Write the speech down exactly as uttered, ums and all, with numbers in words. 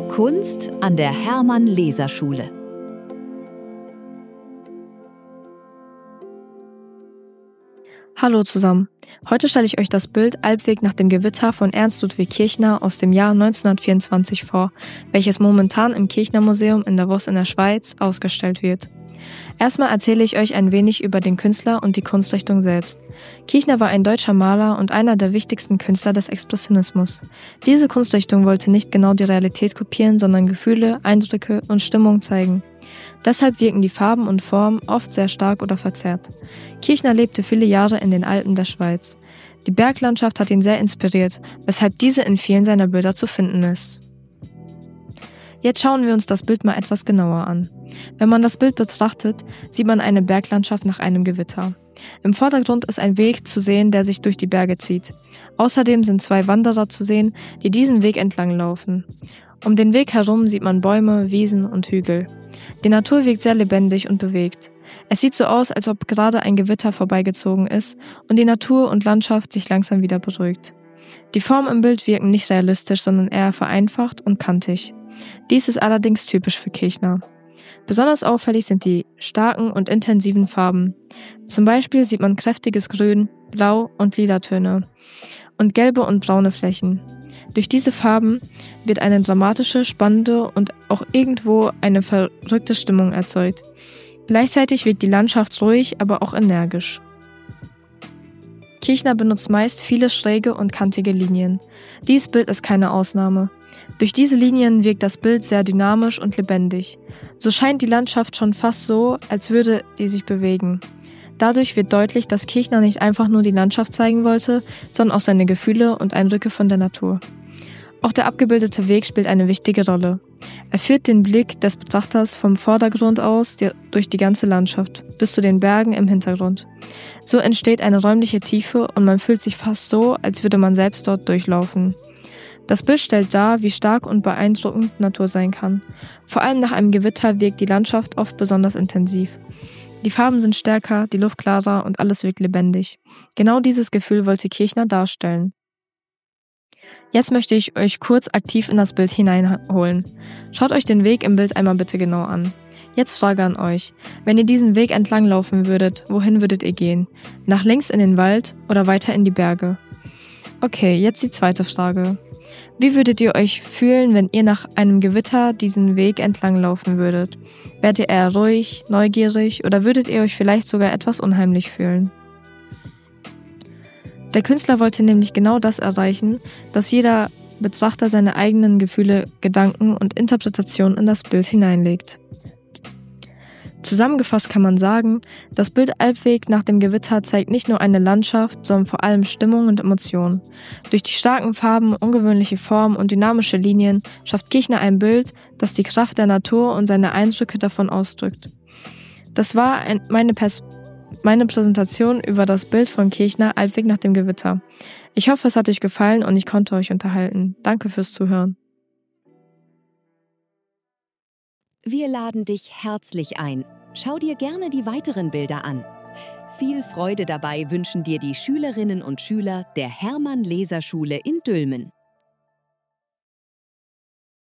Kunst an der Hermann-Leser-Schule. Hallo zusammen. Heute stelle ich euch das Bild Alpweg nach dem Gewitter von Ernst Ludwig Kirchner aus dem Jahr neunzehnhundertvierundzwanzig vor, welches momentan im Kirchner Museum in Davos in der Schweiz ausgestellt wird. Erstmal erzähle ich euch ein wenig über den Künstler und die Kunstrichtung selbst. Kirchner war ein deutscher Maler und einer der wichtigsten Künstler des Expressionismus. Diese Kunstrichtung wollte nicht genau die Realität kopieren, sondern Gefühle, Eindrücke und Stimmung zeigen. Deshalb wirken die Farben und Formen oft sehr stark oder verzerrt. Kirchner lebte viele Jahre in den Alpen der Schweiz. Die Berglandschaft hat ihn sehr inspiriert, weshalb diese in vielen seiner Bilder zu finden ist. Jetzt schauen wir uns das Bild mal etwas genauer an. Wenn man das Bild betrachtet, sieht man eine Berglandschaft nach einem Gewitter. Im Vordergrund ist ein Weg zu sehen, der sich durch die Berge zieht. Außerdem sind zwei Wanderer zu sehen, die diesen Weg entlang laufen. Um den Weg herum sieht man Bäume, Wiesen und Hügel. Die Natur wirkt sehr lebendig und bewegt. Es sieht so aus, als ob gerade ein Gewitter vorbeigezogen ist und die Natur und Landschaft sich langsam wieder beruhigt. Die Formen im Bild wirken nicht realistisch, sondern eher vereinfacht und kantig. Dies ist allerdings typisch für Kirchner. Besonders auffällig sind die starken und intensiven Farben. Zum Beispiel sieht man kräftiges Grün, Blau und Lilatöne und gelbe und braune Flächen. Durch diese Farben wird eine dramatische, spannende und auch irgendwo eine verrückte Stimmung erzeugt. Gleichzeitig wirkt die Landschaft ruhig, aber auch energisch. Kirchner benutzt meist viele schräge und kantige Linien. Dieses Bild ist keine Ausnahme. Durch diese Linien wirkt das Bild sehr dynamisch und lebendig. So scheint die Landschaft schon fast so, als würde die sich bewegen. Dadurch wird deutlich, dass Kirchner nicht einfach nur die Landschaft zeigen wollte, sondern auch seine Gefühle und Eindrücke von der Natur. Auch der abgebildete Weg spielt eine wichtige Rolle. Er führt den Blick des Betrachters vom Vordergrund aus die, durch die ganze Landschaft bis zu den Bergen im Hintergrund. So entsteht eine räumliche Tiefe und man fühlt sich fast so, als würde man selbst dort durchlaufen. Das Bild stellt dar, wie stark und beeindruckend Natur sein kann. Vor allem nach einem Gewitter wirkt die Landschaft oft besonders intensiv. Die Farben sind stärker, die Luft klarer und alles wirkt lebendig. Genau dieses Gefühl wollte Kirchner darstellen. Jetzt möchte ich euch kurz aktiv in das Bild hineinholen. Schaut euch den Weg im Bild einmal bitte genau an. Jetzt Frage an euch. Wenn ihr diesen Weg entlang laufen würdet, wohin würdet ihr gehen? Nach links in den Wald oder weiter in die Berge? Okay, jetzt die zweite Frage. Wie würdet ihr euch fühlen, wenn ihr nach einem Gewitter diesen Weg entlang laufen würdet? Wärt ihr eher ruhig, neugierig oder würdet ihr euch vielleicht sogar etwas unheimlich fühlen? Der Künstler wollte nämlich genau das erreichen, dass jeder Betrachter seine eigenen Gefühle, Gedanken und Interpretationen in das Bild hineinlegt. Zusammengefasst kann man sagen, das Bild Alpweg nach dem Gewitter zeigt nicht nur eine Landschaft, sondern vor allem Stimmung und Emotionen. Durch die starken Farben, ungewöhnliche Formen und dynamische Linien schafft Kirchner ein Bild, das die Kraft der Natur und seine Eindrücke davon ausdrückt. Das war ein, meine, Pers- meine Präsentation über das Bild von Kirchner Alpweg nach dem Gewitter. Ich hoffe, es hat euch gefallen und ich konnte euch unterhalten. Danke fürs Zuhören. Wir laden dich herzlich ein. Schau dir gerne die weiteren Bilder an. Viel Freude dabei wünschen dir die Schülerinnen und Schüler der Hermann-Leser-Schule in Dülmen.